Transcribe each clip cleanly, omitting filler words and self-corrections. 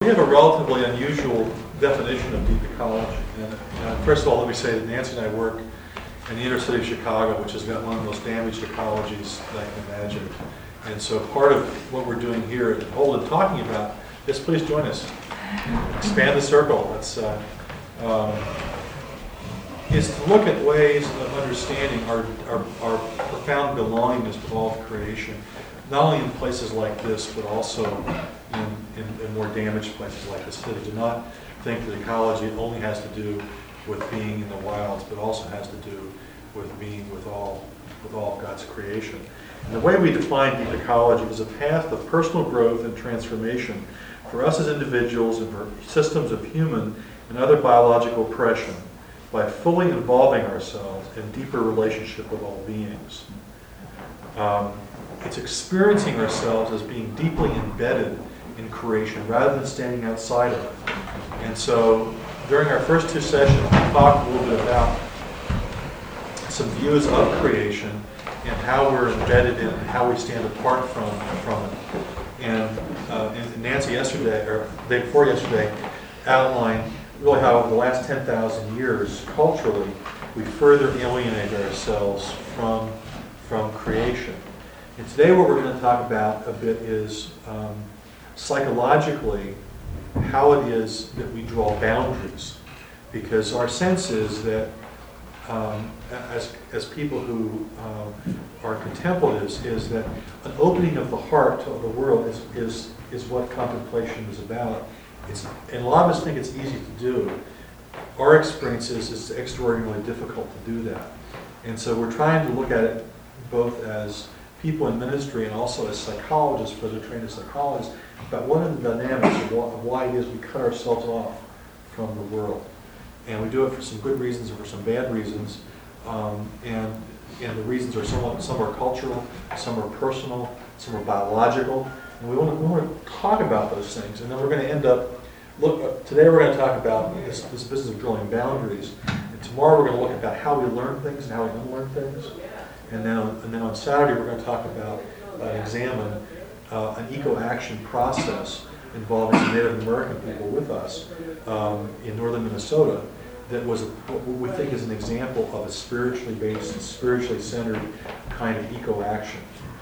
have a relatively unusual definition of deep ecology. And first of all, let me say that Nancy and I work in the inner city of Chicago, which has got one of the most damaged ecologies that I can imagine. And so part of what we're doing here at Holden talking about is please join us. Expand the circle. Is to look at ways of understanding our profound belongingness to all of creation, not only in places like this, but also in more damaged places like this city. Do not think that ecology only has to do with being in the wilds, but also has to do with being with all of God's creation. And the way we define deep ecology is a path of personal growth and transformation for us as individuals and for systems of human and other biological oppression by fully involving ourselves in deeper relationship with all beings. It's experiencing ourselves as being deeply embedded in creation rather than standing outside of it. And so during our first two sessions, we talked a little bit about some views of creation and how we're embedded in and how we stand apart from it. And Nancy yesterday, or the day before yesterday, outlined really how over the last 10,000 years, culturally, we further alienate ourselves from creation. And today what we're going to talk about a bit is psychologically how it is that we draw boundaries. Because our sense is that as people who are contemplatives, is that an opening of the heart to the world is what contemplation is about. And a lot of us think it's easy to do. Our experience is it's extraordinarily difficult to do that. And so we're trying to look at it both as people in ministry and also as psychologists, for they're trained as psychologists, about what are the dynamics of why it is we cut ourselves off from the world. And we do it for some good reasons and for some bad reasons. And the reasons are some are cultural, some are personal, some are biological. And we want to talk about those things. And then we're going to end up, today we're going to talk about this business of drawing boundaries. And tomorrow we're going to look about how we learn things and how we unlearn things. And then on Saturday we're going to talk about and examine an eco-action process involving some Native American people with us in northern Minnesota that was what we think is an example of a spiritually based and spiritually centered kind of eco-action.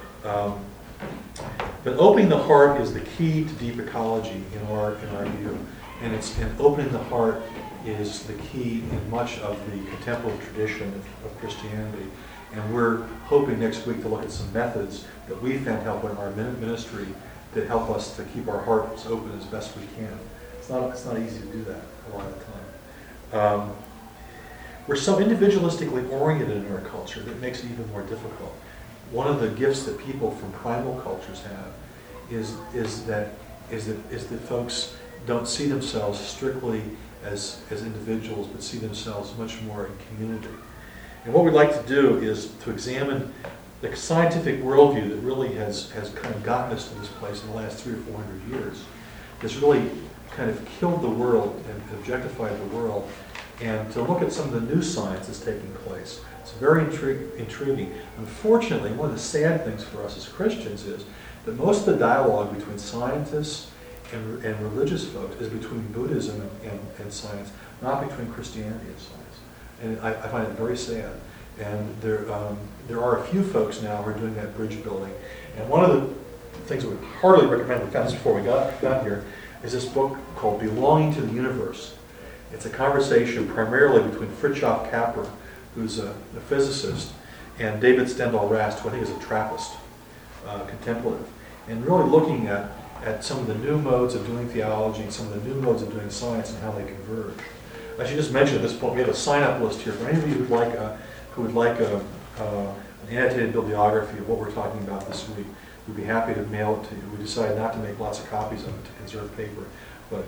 But opening the heart is the key to deep ecology in our view, and opening the heart is the key in much of the contemplative tradition of Christianity. And we're hoping next week to look at some methods that we found helpful in our ministry that help us to keep our hearts open as best we can. It's not easy to do that a lot of the time. We're so individualistically oriented in our culture that it makes it even more difficult. One of the gifts that people from primal cultures have is that folks don't see themselves strictly as individuals, but see themselves much more in community. And what we'd like to do is to examine the scientific worldview that really has kind of gotten us to this place in the last 300 or 400 years. That's really kind of killed the world and objectified the world, and to look at some of the new science that's taking place. It's very intriguing. Unfortunately, one of the sad things for us as Christians is that most of the dialogue between scientists and religious folks is between Buddhism and science, not between Christianity and science. And I find it very sad. And there are a few folks now who are doing that bridge building. And one of the things that we heartily recommend, we found this before we got here, is this book called Belonging to the Universe. It's a conversation primarily between Fritjof Capra, who's a physicist, and David Stendhal Rast, who I think is a Trappist, contemplative, and really looking at some of the new modes of doing theology and some of the new modes of doing science and how they converge. I should just mention at this point, we have a sign-up list here for any of you who would like an annotated bibliography of what we're talking about this week. We'd be happy to mail it to you. We decided not to make lots of copies of it to conserve paper, but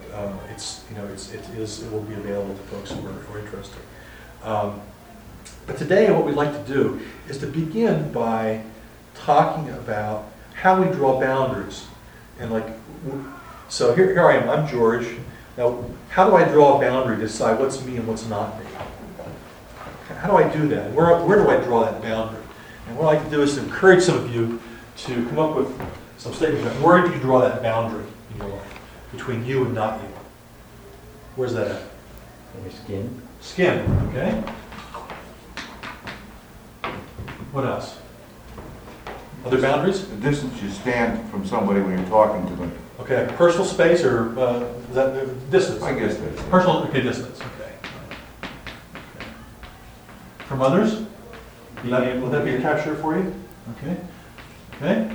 it will be available to folks who are interested. But today, what we'd like to do is to begin by talking about how we draw boundaries. And so here I am. I'm George. Now, how do I draw a boundary to decide what's me and what's not me? How do I do that? Where do I draw that boundary? And what I'd like to do is to encourage some of you to come up with some statements about where do you draw that boundary in your life. between you and not you. Where's that at? Your skin. Skin, okay? What else? Other boundaries? The distance you stand from somebody when you're talking to them. Okay, personal space or is that distance? I guess that's it. Personal, okay, distance, okay. From others? Would that be a capture for you? Okay. Okay?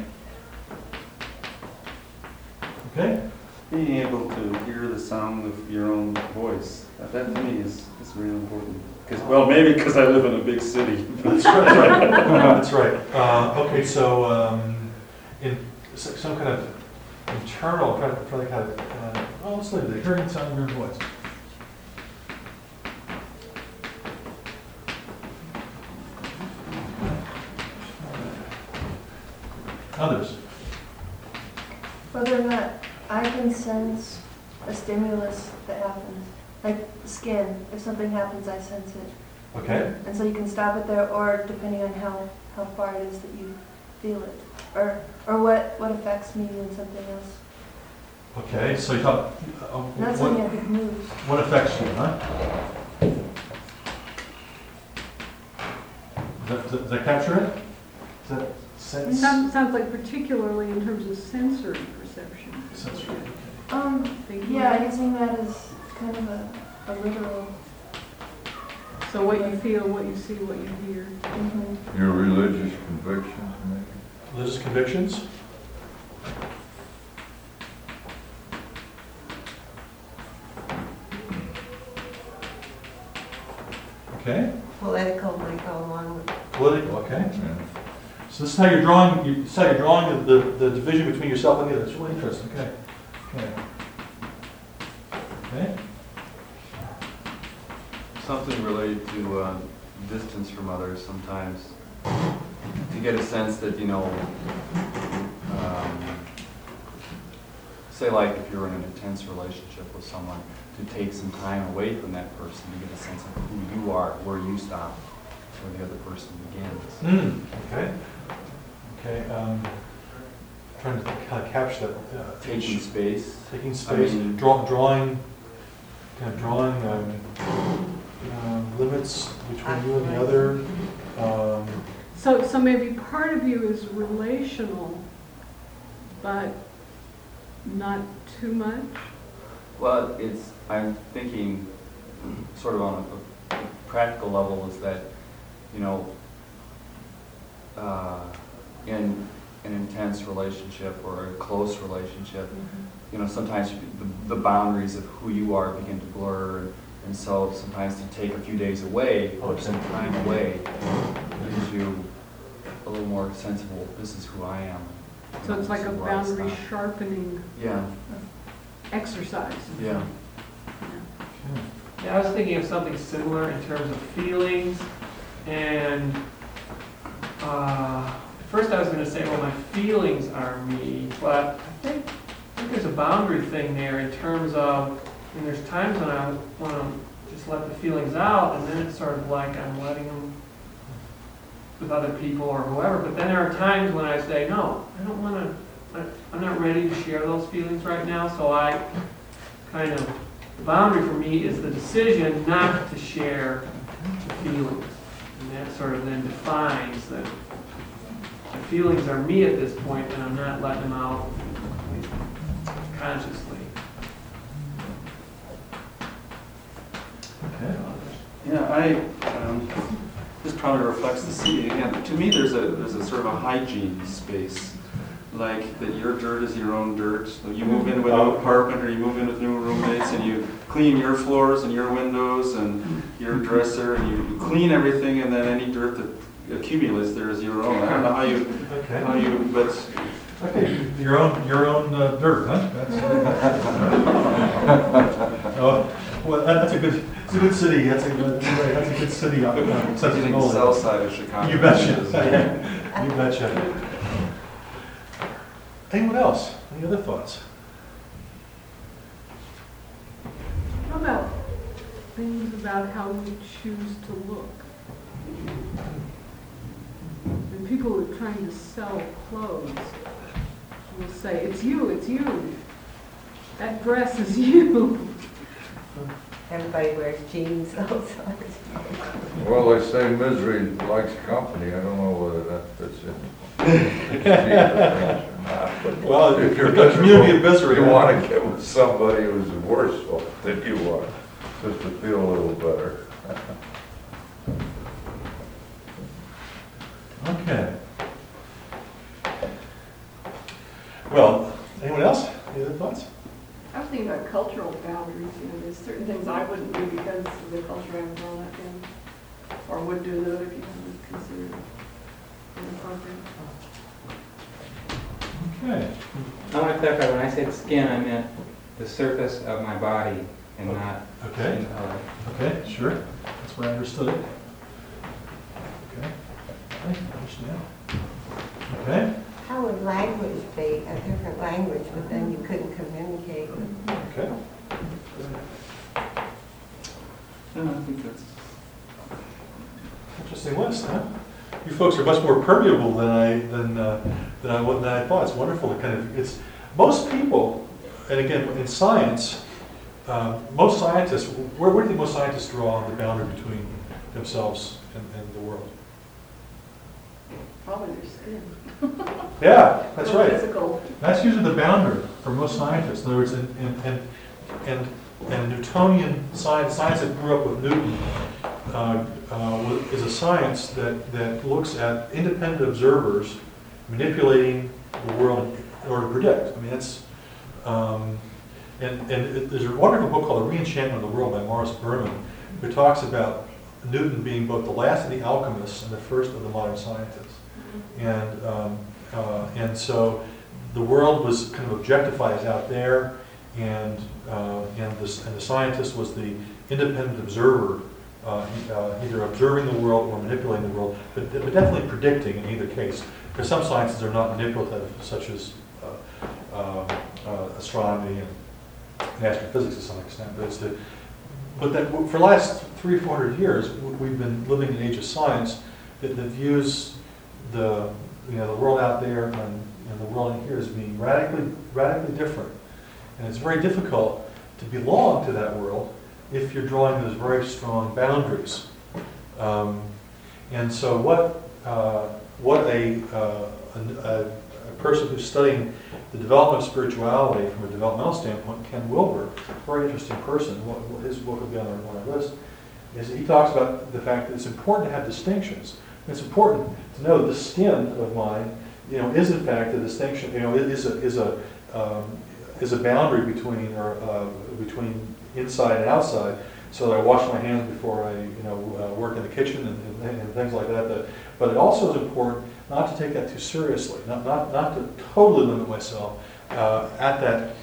Okay? Being able to hear the sound of your own voice, that to me is really important. Well, maybe because I live in a big city. That's right. That's right. Okay, so in some kind of internal, trying to kind of, well, let's look at the hearing sound of your voice. Others? Whether or not I can sense a stimulus that happens, like skin, if something happens, I sense it. Okay. And so you can stop it there, or depending on how far it is that you feel it, or what affects me when something else. Okay, so you thought, Not something I could move. what affects you, huh? Does that capture it? Does that sense? Sounds like particularly in terms of sensory perception. Sensory. Yeah, using that as kind of a literal. So what you feel, what you see, what you hear. Mm-hmm. Your religious convictions, maybe? Religious convictions? Okay. Political might go along with. Political, okay. Yeah. So this is how you're drawing, the division between yourself and the other. It's really interesting, okay. Okay. Okay. Something related to distance from others sometimes. To get a sense that, say like if you're in an intense relationship with someone, to take some time away from that person to get a sense of who you are, where you stop, where the other person begins. Okay. Okay. Trying to kind of capture that. Taking space. Taking space. I mean- Drawing limits between you and the other. So maybe part of you is relational, but not too much? Well, I'm thinking sort of on a practical level is that, in an intense relationship or a close relationship, sometimes the boundaries of who you are begin to blur, and so sometimes to take a few days away or some time away gives you a little more sensible, this is who I am. So it's like This a is where I boundary stop. sharpening Yeah, exercise. yeah. Yeah, I was thinking of something similar in terms of feelings, and at first I was going to say, well, my feelings are me, but I think there's a boundary thing there in terms of, there's times when I want to just let the feelings out, and then it's sort of like I'm letting them with other people or whoever, but then there are times when I say, no, I don't want to, I'm not ready to share those feelings right now, so I kind of, the boundary for me is the decision not to share the feelings. And that sort of then defines that the feelings are me at this point, and I'm not letting them out consciously. Okay. Yeah, this probably reflects the city again. To me, there's a sort of a hygiene space, like that your dirt is your own dirt. So you move in with an apartment or you move in with new roommates, and you clean your floors and your windows and your dresser, and you clean everything, and then any dirt that accumulates there is your own. I don't know how you, but. Okay, your own dirt, huh? Well, that's a good city. That's a good city. Getting the south side of Chicago. You betcha. You betcha. Anyone else? Any other thoughts? How about things about how we choose to look? And people who are trying to sell clothes will say, it's you, it's you. addresses you. Everybody wears jeans outside. Well, they say misery likes company. I don't know whether that fits in. Well, if you're a community of misery. You want to get with somebody who's worse off than you are, just to feel a little better. Okay. Well, anyone else? Any other thoughts? I was thinking about cultural boundaries, there's certain things I wouldn't do because of the culture I was brought up in, or would do that other people would consider inappropriate. Okay. I want to clarify, when I said skin, I meant the surface of my body and not Okay. skin color. Okay, sure. That's where I understood it. Okay. I understand. Okay. How would language be a different language, but then you couldn't communicate? Okay. No, I think that's, Interesting list, huh? You folks are much more permeable than I thought. It's wonderful to kind of, it's, most people, and again, in science, most scientists, where do you think most scientists draw the boundary between themselves and the world? Probably their skin. Yeah, that's Or right. Physical. That's usually the boundary for most scientists. In other words, and Newtonian science that grew up with Newton, is a science that looks at independent observers manipulating the world in order to predict. I mean, that's, there's a wonderful book called The Reenchantment of the World by Morris Berman, who talks about Newton being both the last of the alchemists and the first of the modern scientists. And so the world was kind of objectified as out there, and the scientist was the independent observer, either observing the world or manipulating the world, but definitely predicting in either case. Because some sciences are not manipulative, such as astronomy and astrophysics to some extent. But that for the last 300-400 years, we've been living in an age of science that views the world out there and the world in here as being radically different. And it's very difficult to belong to that world if you're drawing those very strong boundaries. And so what a person who's studying the development of spirituality from a developmental standpoint, Ken Wilber, very interesting person, his book will be on our list, is he talks about the fact that it's important to have distinctions. It's important to know that the skin of mine, is in fact a distinction, is a boundary between inside and outside, so that I wash my hands before I work in the kitchen and things like that. But it also is important not to take that too seriously, not to totally limit myself at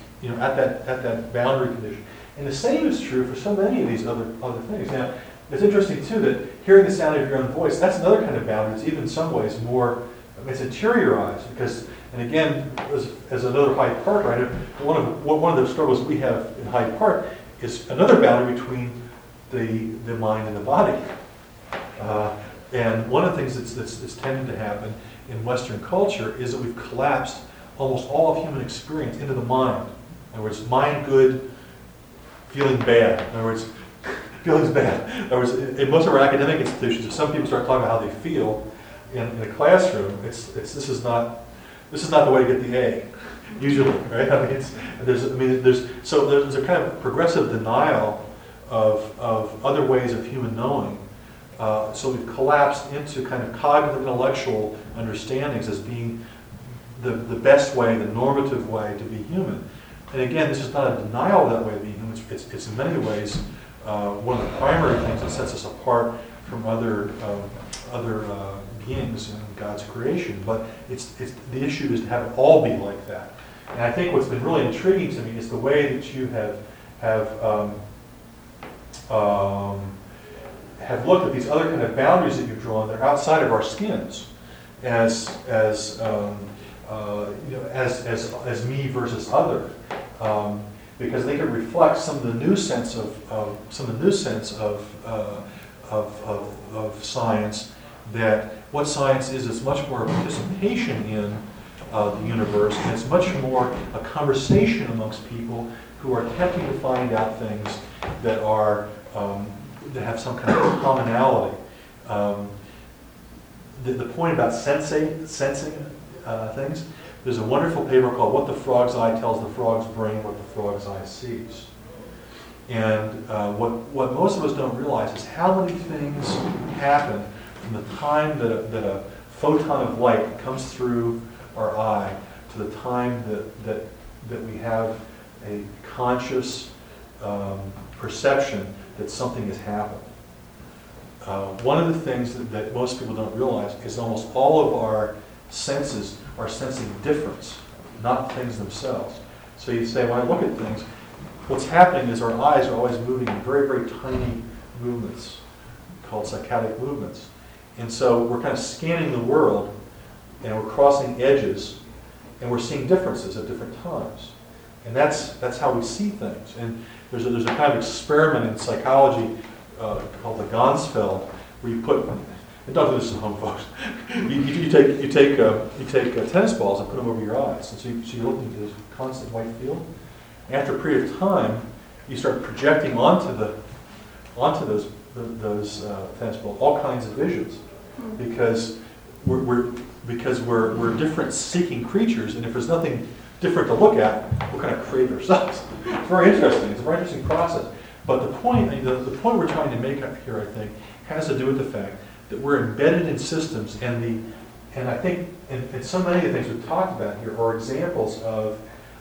that boundary condition. And the same is true for so many of these other things. Now, it's interesting too that hearing the sound of your own voice, that's another kind of boundary. It's even in some ways more, it's interiorized because, and again, as another Hyde Park writer, one of the struggles we have in Hyde Park is another boundary between the mind and the body. And one of the things that's tended to happen in Western culture is that we've collapsed almost all of human experience into the mind. In other words, mind good, feeling bad. In other words, feeling's bad. In other words, in most of our academic institutions, if some people start talking about how they feel in a classroom, this is not the way to get the A, usually, right? I mean, there's a kind of progressive denial of other ways of human knowing. So we've collapsed into kind of cognitive intellectual understandings as being the best way, the normative way to be human. And again, this is not a denial of that way of being human. It's in many ways one of the primary things that sets us apart from other beings in God's creation. But the issue is to have it all be like that. And I think what's been really intriguing to me is the way that you have looked at these other kind of boundaries that you've drawn. They're outside of our skins, as me versus other, because they can reflect some of the new sense of science. That what science is much more a participation in the universe, and it's much more a conversation amongst people who are attempting to find out things that are that have some kind of commonality. The point about sensing things, there's a wonderful paper called "What the Frog's Eye Tells the Frog's Brain, What the Frog's Eye Sees." And what most of us don't realize is how many things happen from the time that a photon of light comes through our eye to the time that we have a conscious perception that something has happened. One of the things that most people don't realize is almost all of our senses are sensing difference, not things themselves. So you say, when I look at things, what's happening is our eyes are always moving in very, very tiny movements called saccadic movements. And so we're kind of scanning the world, and we're crossing edges, and we're seeing differences at different times. And that's how we see things. And there's a kind of experiment in psychology called the Gansfeld, where you put, and don't do this at home, folks. you take tennis balls and put them over your eyes, and so you look into this constant white field. And after a period of time, you start projecting onto those tennis balls all kinds of visions, because we're different seeking creatures, and if there's nothing different to look at, we'll kind of create ourselves. It's very interesting. It's a very interesting process. But the point we're trying to make up here, I think, has to do with the fact that we're embedded in systems, and I think and so many of the things we've talked about here are examples of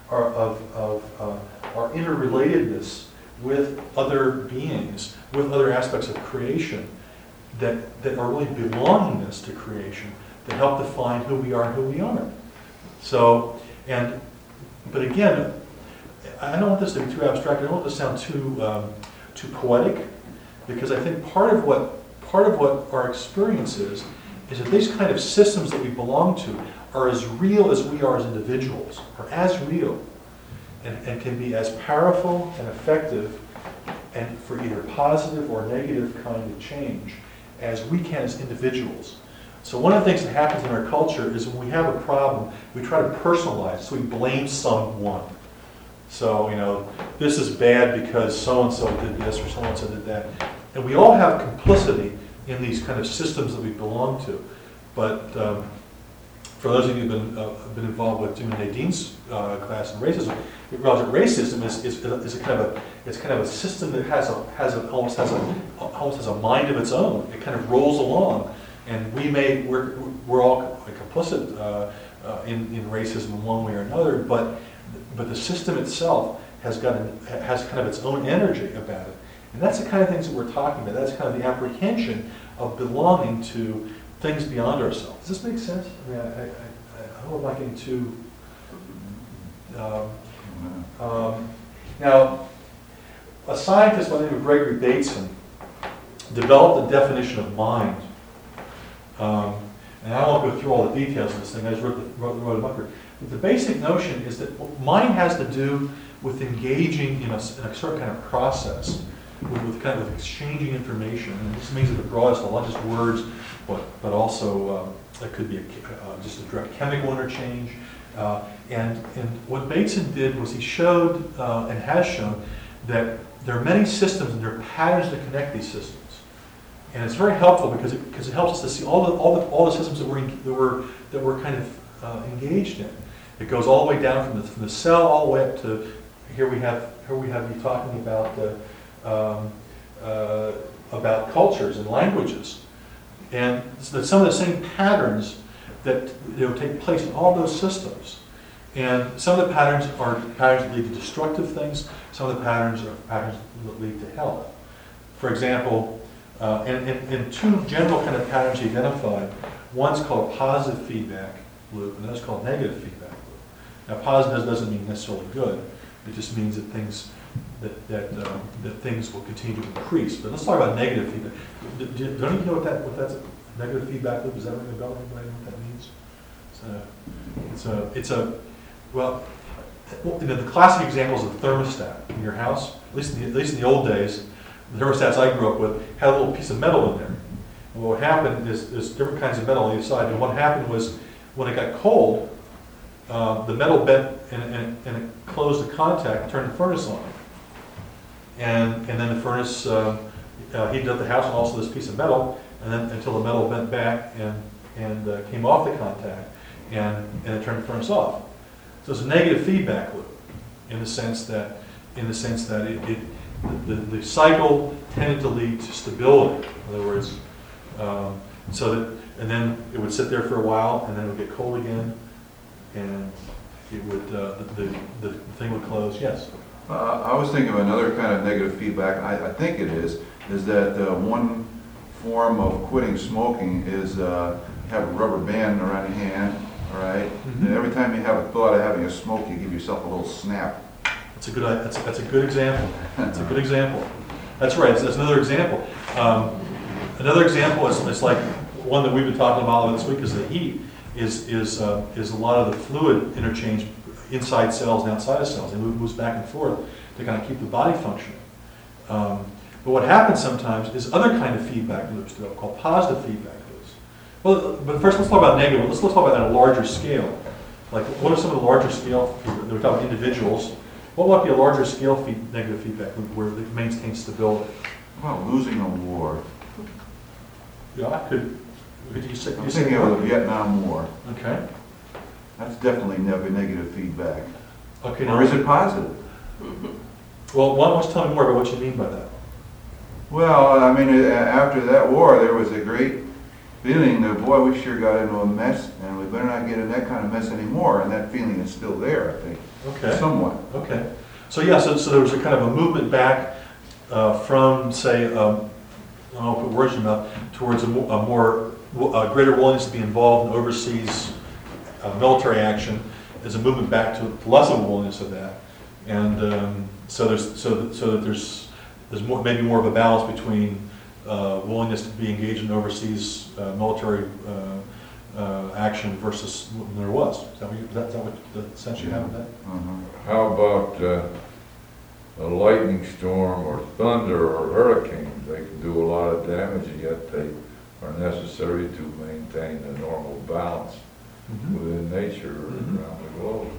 our interrelatedness with other beings, with other aspects of creation that are really belongingness to creation, that help define who we are and who we aren't. So, but again, I don't want this to be too abstract. I don't want this to sound too poetic, because I think part of what our experience is that these kind of systems that we belong to are as real as we are as individuals, are as real, and can be as powerful and effective, and for either positive or negative kind of change as we can as individuals. So one of the things that happens in our culture is when we have a problem, we try to personalize, so we blame someone. So, this is bad because so-and-so did this or so-and-so did that. And we all have complicity in these kind of systems that we belong to. But for those of you who've been involved with Jim and Nadine's class in racism, you realize that racism is a kind of a system that almost has a mind of its own. It kind of rolls along, and we're all complicit in racism in one way or another. But the system itself has kind of its own energy about it, and that's the kind of things that we're talking about. That's kind of the apprehension of belonging to things beyond ourselves. Does this make sense? I mean, I hope I'm not getting too. Now, a scientist by the name of Gregory Bateson developed a definition of mind. And I won't go through all the details of this thing. I just wrote them up here. But the basic notion is that mind has to do with engaging in a certain kind of process, with kind of exchanging information. And this means at the broadest level, not just words, but also it could be just a direct chemical interchange. And what Bateson did was he showed and has shown that there are many systems and there are patterns that connect these systems. And it's very helpful because it helps us to see all the systems that we're kind of engaged in. It goes all the way down from the cell all the way up to here we have you talking about cultures and languages, and some of the same patterns that take place in all those systems. And some of the patterns are patterns that lead to destructive things. Some of the patterns are patterns that lead to health. For example, and two general kind of patterns he identified. One's called a positive feedback loop, and another's called negative feedback loop. Now, positive doesn't mean necessarily good. It just means that things will continue to increase. But let's talk about negative feedback. Don't you know what that's a negative feedback loop? Does that ring a bell? Anybody know what that means? Well, the classic examples of thermostat in your house, at least in the old days, the thermostats I grew up with had a little piece of metal in there. And what happened is there's different kinds of metal on either side. And what happened was when it got cold, the metal bent and it closed the contact, turned the furnace on. And then the furnace heated up the house and also this piece of metal, and then until the metal bent back and came off the contact, and it turned the furnace off. So it's a negative feedback loop in the sense that the cycle tended to lead to stability. In other words, and then it would sit there for a while, and then it would get cold again, and it would the thing would close. Yes. I was thinking of another kind of negative feedback, I think it is that one form of quitting smoking is have a rubber band around your hand, all right? Mhm. And every time you have a thought of having a smoke, you give yourself a little snap. That's a good example. That's a good example. That's right. That's another example. Another example is like one that we've been talking about this week is the heat. Is a lot of the fluid interchange inside cells and outside of cells. It moves back and forth to kind of keep the body functioning. But what happens sometimes is other kind of feedback loops develop called positive feedback loops. Well, but first let's talk about negative. Let's talk about that at a larger scale. Like what are some of the larger scale? We're talking individuals. What might be a larger scale negative feedback loop where it maintains stability? Well, losing a war. Yeah, I could. You say, I'm thinking of the Vietnam War. Okay. That's definitely never negative feedback. Okay. Or is it positive? Well, why don't you tell me more about what you mean by that? Well, I mean, after that war, there was a great feeling that, boy, we sure got into a mess, and we better not get in that kind of mess anymore, and that feeling is still there, I think. Okay. Somewhat. Okay. So yeah, so there was a kind of a movement back from, say, I don't know, put words in your mouth, towards a greater willingness to be involved in overseas military action. There's a movement back to less of a willingness of that, and so that there's more, maybe more of a balance between willingness to be engaged in overseas military action versus when there was. Is that what the sense you have of that? How about a lightning storm or thunder or hurricane? They can do a lot of damage, and yet they are necessary to maintain a normal balance within nature around the globe.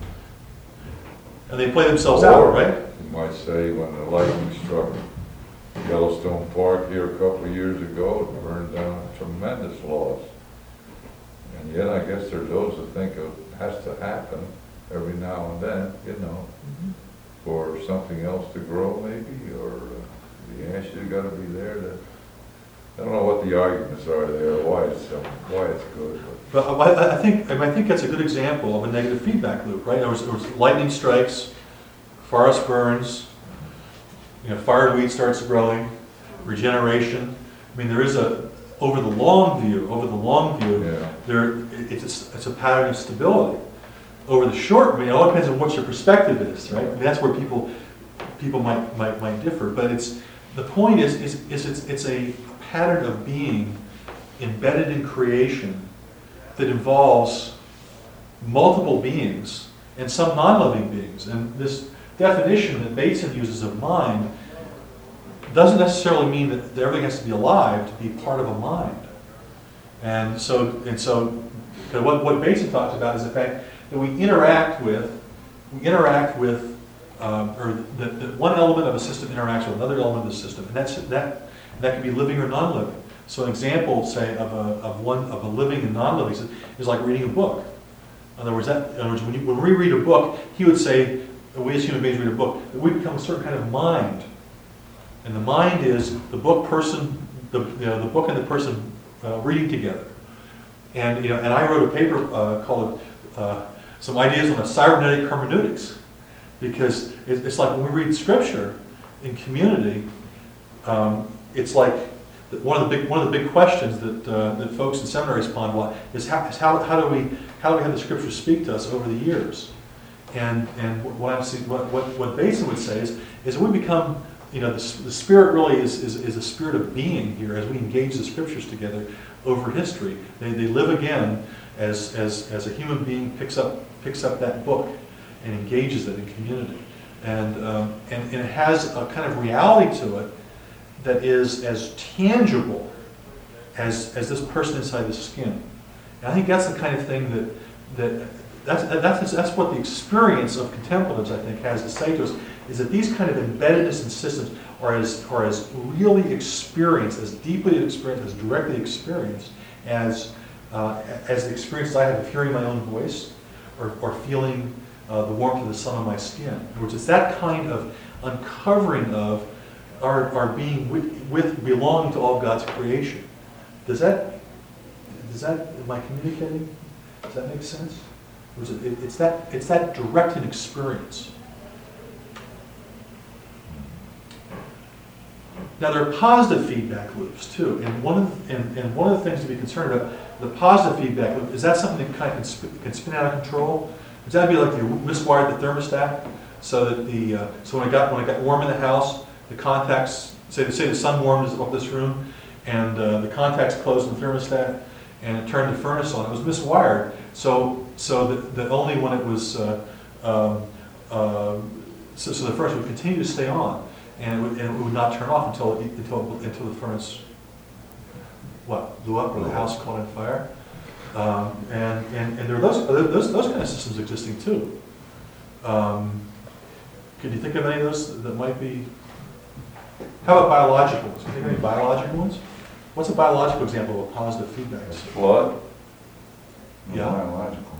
And they play themselves out, right? You might say when the lightning struck Yellowstone Park here a couple of years ago, it burned down tremendous loss. And yet I guess there's those that think it has to happen every now and then, you know, for something else to grow maybe, or the ashes got to be there. I don't know what the arguments are there, why it's good. But I think that's a good example of a negative feedback loop, right? There was lightning strikes, forest burns, fireweed starts growing, regeneration. I mean, there is over the long view, it's a pattern of stability. Over the short, it all depends on what your perspective is, right? I mean, that's where people might differ. But the point is it's a pattern of being embedded in creation that involves multiple beings and some non-living beings. And this definition that Bateson uses of mind doesn't necessarily mean that everything has to be alive to be part of a mind. And so what Bateson talks about is the fact that we interact with, or that one element of a system interacts with another element of the system, and that can be living or non-living. So an example, say, of a living and non-living is like reading a book. In other words, when we read a book, he would say, we as human beings read a book, that we become a certain kind of mind. And the mind is the book the book and the person reading together. And I wrote a paper called some ideas on a cybernetic hermeneutics, because it's like when we read scripture in community, it's like one of the big questions that folks in seminaries ponder is how do we have the scripture speak to us over the years? And what Bateson would say is we become, the spirit really is a spirit of being here as we engage the scriptures together over history. They live again as a human being picks up that book and engages it in community, and it has a kind of reality to it that is as tangible as this person inside the skin. And I think that's the kind of thing that that's what the experience of contemplatives, I think, has to say to us, is that these kind of embeddedness in systems are as really experienced, as deeply experienced, as directly experienced as the experiences I have of hearing my own voice or feeling the warmth of the sun on my skin. In other words, it's that kind of uncovering of our being with belonging to all of God's creation. Am I communicating? Does that make sense? It's that direct experience. Now there are positive feedback loops too, and one of the things to be concerned about, the positive feedback loop, is that something that kind of can spin out of control? Does that be like you miswired the thermostat so that so when it got warm in the house, the contacts, say the sun warmed up this room, and the contacts closed in the thermostat, and it turned the furnace on. It was miswired, so that only when it was so the furnace would continue to stay on, and it would not turn off until the furnace blew up or the house caught on fire. And there are those kind of systems existing too. Could you think of any of those that might be? How about biological ones? Can you think of any biological ones? What's a biological example of a positive feedback? Flood? Yeah. Biological.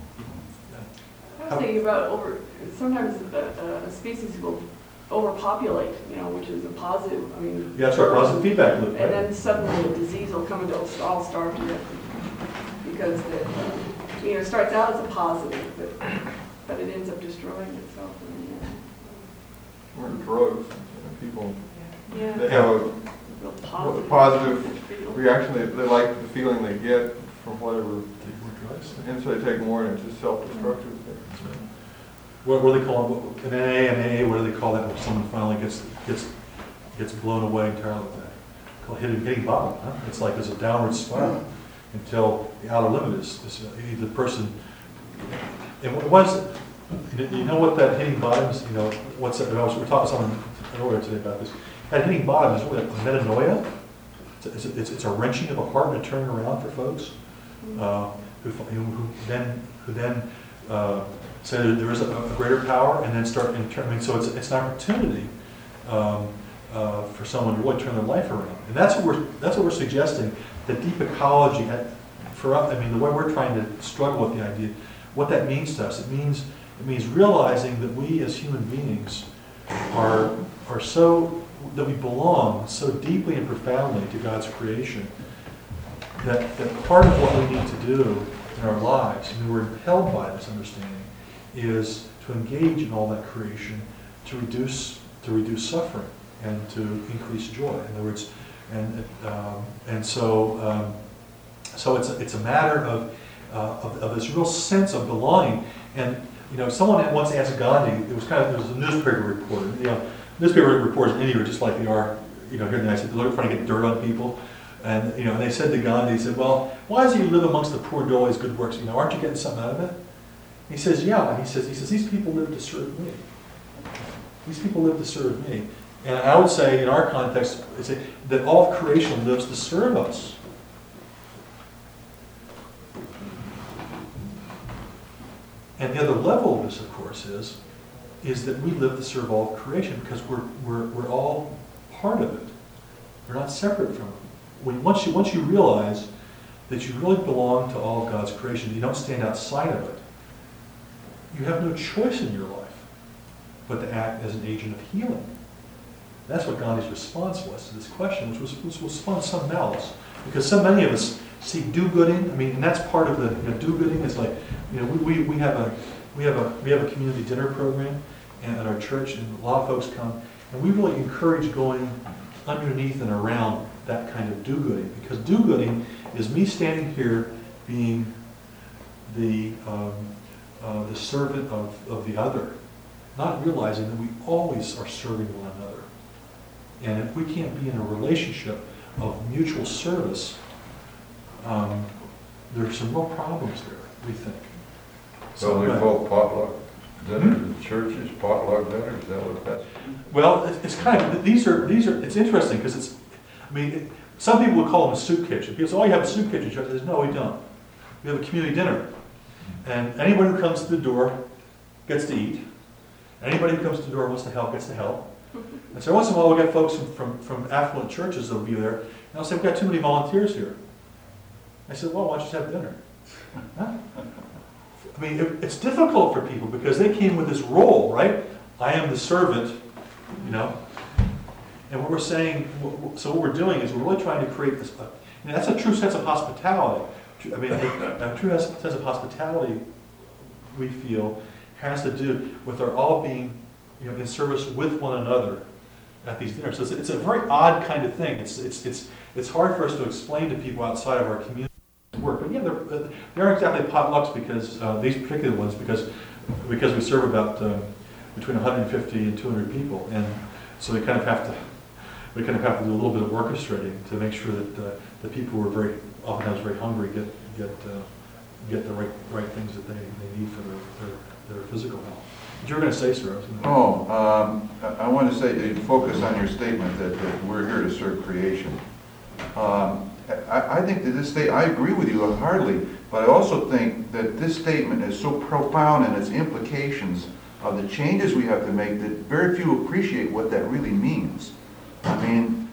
I was thinking about sometimes a species will overpopulate, which is a positive, Yeah, that's right, positive feedback loop, and right? then suddenly a disease will come and they'll all starve to death. Because it starts out as a positive, but it ends up destroying itself in the end. Or drugs, people, Yeah. they have a Real positive. positive feel. reaction, they like the feeling they get from whatever, Take more drugs. and so they take more and it's just self-destructive. What do they call it? An AA and AA, what do they call that when someone finally gets blown away entirely with that? Called hitting bottom, huh? It's like there's a downward spiral until the outer limit is the person. And what was it? You know what that hitting bottom is? What's that? We were talking to someone earlier today about this. That hitting bottom is really a metanoia. It's a wrenching of the heart and a turning around for folks who then say there is a greater power, and then start turning. So it's an opportunity for someone to really turn their life around, and that's what we're suggesting. That deep ecology, for us, the way we're trying to struggle with the idea, what that means to us, it means realizing that we as human beings are so, that we belong so deeply and profoundly to God's creation, that part of what we need to do in our lives, and we're impelled by this understanding, is to engage in all that creation, to reduce suffering and to increase joy. In other words, so it's a matter of this real sense of belonging. And someone once asked Gandhi. There was a newspaper reporter. Newspaper reporters in India are just like they are here in the United States. They're trying to get dirt on people. And they said to Gandhi, he said, "Well, why is it you live amongst the poor, do all these good works? Aren't you getting something out of it?" He says, "Yeah." And he says these people live to serve me. These people live to serve me. And I would say, in our context, that all of creation lives to serve us. And the other level of this, of course, is that we live to serve all of creation because we're all part of it. We're not separate from it. Once you realize that you really belong to all of God's creation, you don't stand outside of it, you have no choice in your life but to act as an agent of healing. That's what Gandhi's response was to this question, which was spun some malice, because so many of us see do-gooding. And that's part of the do-gooding. Is like, we have a community dinner program at our church, and a lot of folks come, and we really encourage going underneath and around that kind of do-gooding, because do-gooding is me standing here being the servant of the other, not realizing that we always are serving one another. And if we can't be in a relationship of mutual service, there's some real problems there, we think. So they call potluck dinners in churches, potluck dinners, is that what that's? Well, it's kind of, these are, it's interesting because some people would call them a soup kitchen. People say, "Oh, you have a soup kitchen." Church says, "No, we don't. We have a community dinner." And anybody who comes to the door gets to eat. Anybody who comes to the door and wants to help gets to help. And so once in a while we'll get folks from affluent churches that'll be there, and they'll say, we've got too many volunteers here. I said, well, why don't you just have dinner? Huh? I mean, it's difficult for people because they came with this role, right? I am the servant, you know. And what we're saying, so what we're doing is we're really trying to create this, that's a true sense of hospitality. I mean, a true sense of hospitality, we feel, has to do with our all being, in service with one another at these dinners. So it's a very odd kind of thing. It's hard for us to explain to people outside of our community work. But yeah, they aren't exactly potlucks because these particular ones because we serve about between 150 and 200 people, and so we kind of have to do a little bit of orchestrating to make sure that the people who are oftentimes very hungry get the right things that they need for their physical health. But you were going to say, sir? I want to say, to focus on your statement that we're here to serve creation. I think that this statement, I agree with you wholeheartedly, but I also think that this statement is so profound in its implications of the changes we have to make that very few appreciate what that really means. I mean,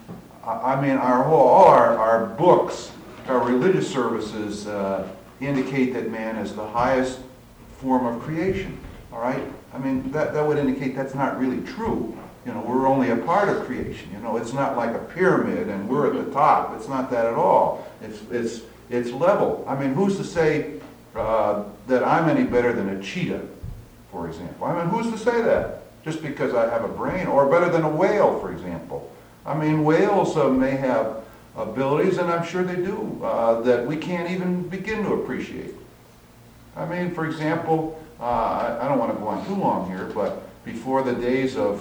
all our books, our religious services indicate that man is the highest form of creation. All right? I mean, that would indicate that's not really true. We're only a part of creation. It's not like a pyramid and we're at the top. It's not that at all. It's level. I mean, who's to say that I'm any better than a cheetah, for example? I mean, who's to say that? Just because I have a brain, or better than a whale, for example. I mean, whales may have abilities, and I'm sure they do, that we can't even begin to appreciate. I mean, for example, I don't want to go on too long here, but before the days of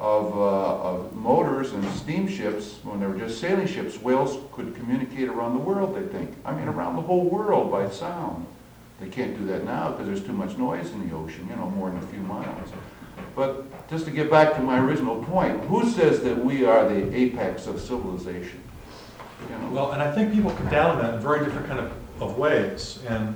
motors and steamships, when they were just sailing ships, whales could communicate around the world, they think. I mean, around the whole world by sound. They can't do that now because there's too much noise in the ocean, more than a few miles. But just to get back to my original point, who says that we are the apex of civilization? Well, and I think people come down on that in very different kind of ways. And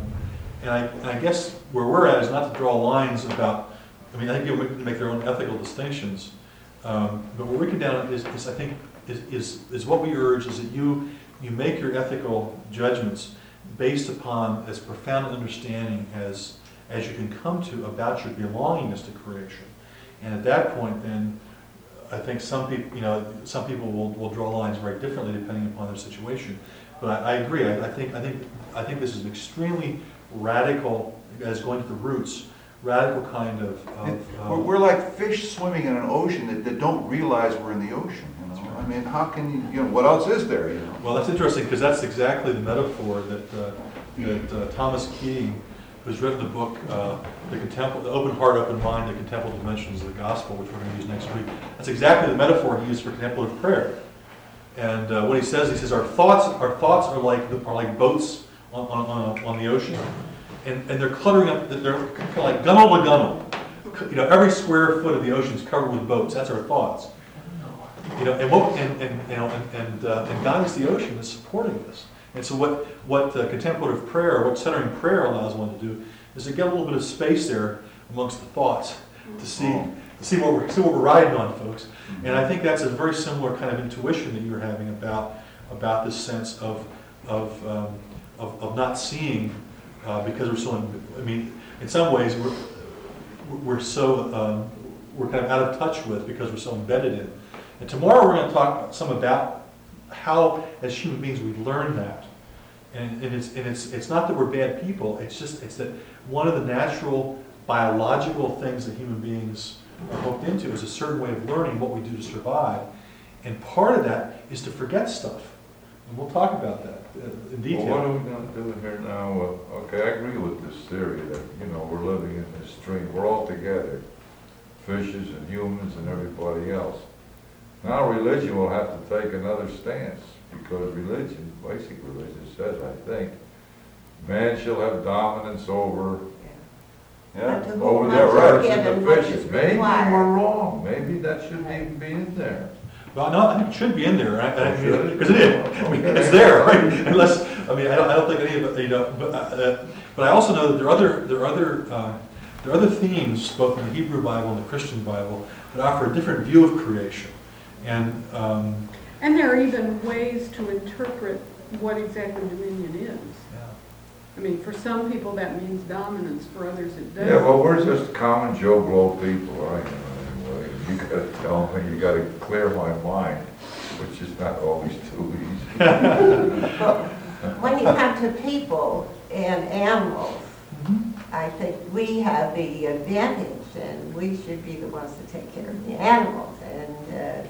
I guess where we're at is not to draw lines about, I think people can make their own ethical distinctions. But where we come down is I think, is what we urge is that you make your ethical judgments based upon as profound an understanding as you can come to about your belongingness to creation. And at that point, then, I think some people will draw lines very differently depending upon their situation. But I agree. I think this is an extremely radical, as going to the roots, radical kind of. We're like fish swimming in an ocean that don't realize we're in the ocean. I mean, how can you? What else is there? Well, that's interesting because that's exactly the metaphor that Thomas Keating, who's written the book, the Open Heart, Open Mind, the Contemplative Dimensions of the Gospel, which we're going to use next week. That's exactly the metaphor he used for contemplative prayer. And what he says our thoughts are like boats on the ocean, and they're cluttering up. They're kind of like gunnel to gunnel. Every square foot of the ocean is covered with boats. That's our thoughts. And God is the ocean that's supporting this. And so what contemplative prayer, what centering prayer allows one to do, is to get a little bit of space there amongst the thoughts to see what we're riding on, folks. And I think that's a very similar kind of intuition that you're having about this sense of not seeing because we're so. In some ways we're so we're kind of out of touch with because we're so embedded in. And tomorrow we're going to talk some about how, as human beings, we learn that. And it's not that we're bad people. It's that one of the natural biological things that human beings are hooked into is a certain way of learning what we do to survive. And part of that is to forget stuff. And we'll talk about that in detail. Well, what are we going to do here now? Okay, I agree with this theory that, we're living in this stream. We're all together, fishes and humans and everybody else. Now religion will have to take another stance, because basic religion says, I think, man shall have dominance over over the birds and the fishes. Maybe we're wrong. Maybe that shouldn't even be in there. Well, no, I think it should be in there, because it is. It's there, right? Unless I mean, I don't think any of it, but I also know that there are other themes, both in the Hebrew Bible and the Christian Bible, that offer a different view of creation. And there are even ways to interpret what exactly dominion is. I mean, for some people that means dominance, for others it doesn't. Yeah, well, we're just common Joe Blow people, I know, anyway. You gotta tell me, you gotta clear my mind, which is not always too easy. When you come to people and animals, I think we have the advantage, and we should be the ones to take care of the animals. And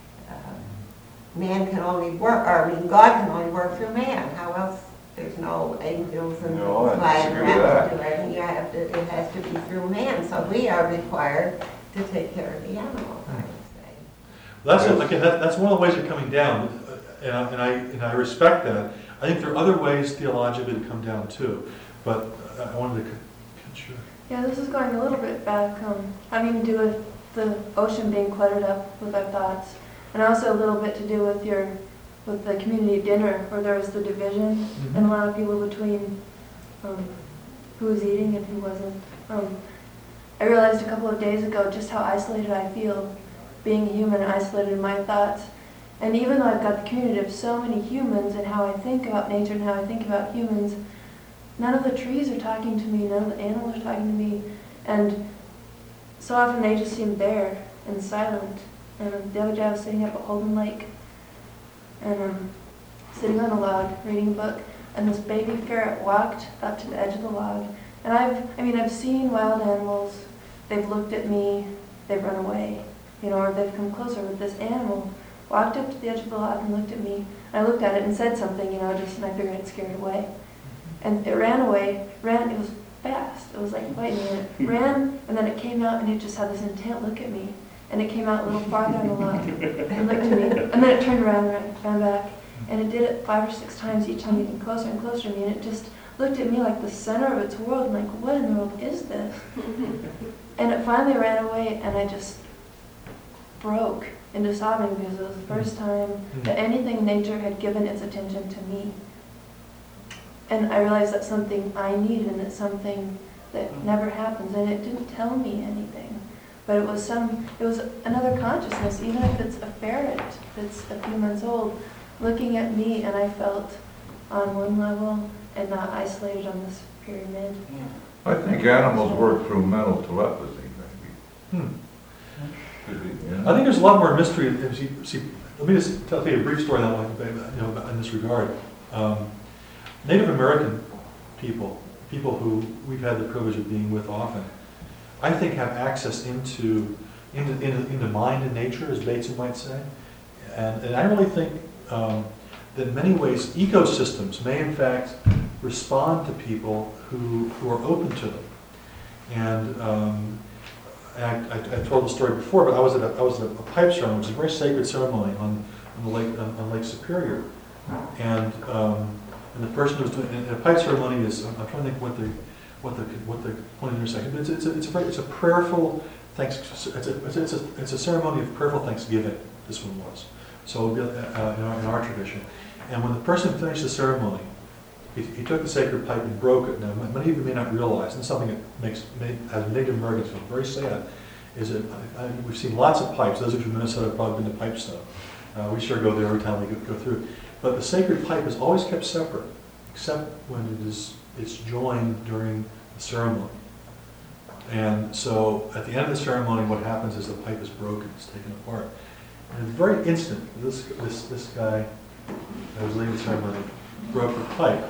man can only work, or I mean, God can only work through man. How else? There's no angels and No, I flying disagree with around that. to do everything. You have to, it has to be through man. So we are required to take care of the animals, I would say. that's again, that's one of the ways of coming down, and I respect that. I think there are other ways theologically to come down too, but I wanted to sure. Yeah, this is going a little bit back, having to do with the ocean being cluttered up with our thoughts, and also a little bit to do with the community dinner, where there was the division and a lot of people between who was eating and who wasn't. I realized a couple of days ago just how isolated I feel, being a human, isolated in my thoughts. And even though I've got the community of so many humans and how I think about nature and how I think about humans, none of the trees are talking to me, none of the animals are talking to me, and so often they just seem bare and silent. And the other day I was sitting up at Holden Lake, and sitting on a log reading a book, and this baby ferret walked up to the edge of the log. And I've seen wild animals, they've looked at me, they've run away, or they've come closer. But this animal walked up to the edge of the log and looked at me. And I looked at it and said something, and I figured it scared it away. And it ran away, it was fast, it was like lightning, and it ran, and then it came out, and it just had this intent look at me. And it came out a little farther on the log, and looked at me, and then it turned around and ran back. And it did it 5 or 6 times, each time getting closer and closer to me, and it just looked at me like the center of its world, and like, what in the world is this? And it finally ran away, and I just broke into sobbing, because it was the first time that anything in nature had given its attention to me. And I realized that's something I need, and it's something that never happens, and it didn't tell me anything. But it was another consciousness, even if it's a ferret that's a few months old, looking at me, and I felt on one level and not isolated on this pyramid. I think animals work through mental telepathy, maybe. Could be, yeah. I think there's a lot more mystery. See, let me just tell you a brief story on in this regard. Native American people who we've had the privilege of being with often, I think have access into mind and nature, as Bateson might say. And I really think that in many ways ecosystems may in fact respond to people who are open to them. And I told the story before, but I was at a pipe ceremony, which is a very sacred ceremony on Lake Superior. And the person who was doing and a pipe ceremony is, I'm trying to think what the point of intersection, but it's a prayerful thanks. It's a ceremony of prayerful thanksgiving. This one was. So it would be, in our tradition. And when the person finished the ceremony, he took the sacred pipe and broke it. Now, many of you may not realize, and something that has Native Americans feel very sad, is that we've seen lots of pipes. Those of you from Minnesota have probably been to Pipestone. We sure go there every time we go through. But the sacred pipe is always kept separate, except when it's joined during the ceremony. And so at the end of the ceremony, what happens is the pipe is broken, it's taken apart. And at the very instant, this guy that was leading the ceremony broke the pipe.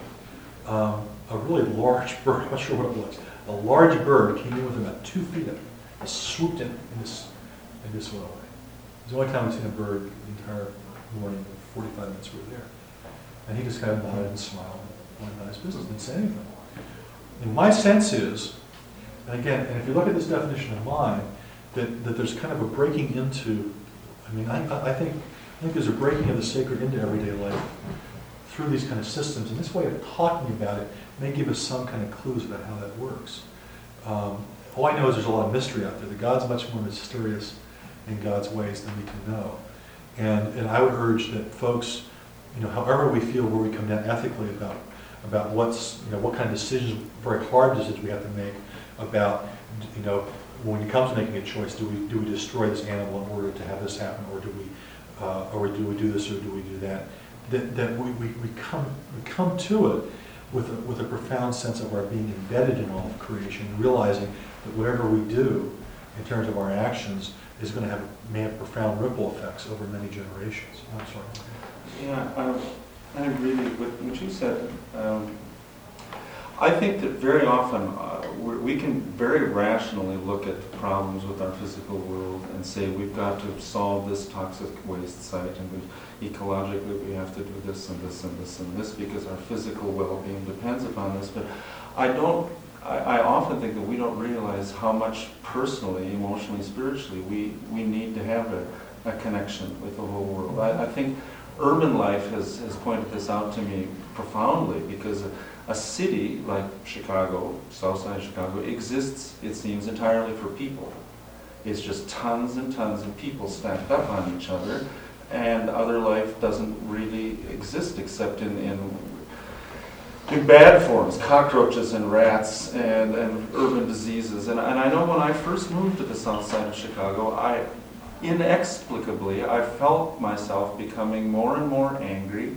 A really large bird, I'm not sure what it was, a large bird came in with about 2 feet of it, and swooped in this way. It was the only time I'd seen a bird the entire morning, 45 minutes we were there. And he just kind of nodded and smiled and went about his business, didn't say anything. And my sense is, and again, and if you look at this definition of mind, that there's kind of a breaking into, I think there's a breaking of the sacred into everyday life through these kind of systems. And this way of talking about it may give us some kind of clues about how that works. All I know is there's a lot of mystery out there. That God's much more mysterious in God's ways than we can know. And I would urge that folks however we feel, where we come down ethically about what's, what kind of decisions, very hard decisions we have to make about, when it comes to making a choice, do we destroy this animal in order to have this happen, or do we do this, or do we do that? That we come to it with a profound sense of our being embedded in all of creation, realizing that whatever we do in terms of our actions is going to may have profound ripple effects over many generations. I'm sorry. Yeah, I agree with what you said. I think that very often we can very rationally look at the problems with our physical world and say we've got to solve this toxic waste site, and ecologically we have to do this and this and this and this because our physical well-being depends upon this. But I often think that we don't realize how much personally, emotionally, spiritually we need to have a connection with the whole world. I think urban life has pointed this out to me profoundly, because a city like Chicago, south side of Chicago, exists, it seems, entirely for people. It's just tons and tons of people stacked up on each other, and other life doesn't really exist except in bad forms, cockroaches and rats and urban diseases. And I know when I first moved to the south side of Chicago, inexplicably, I felt myself becoming more and more angry,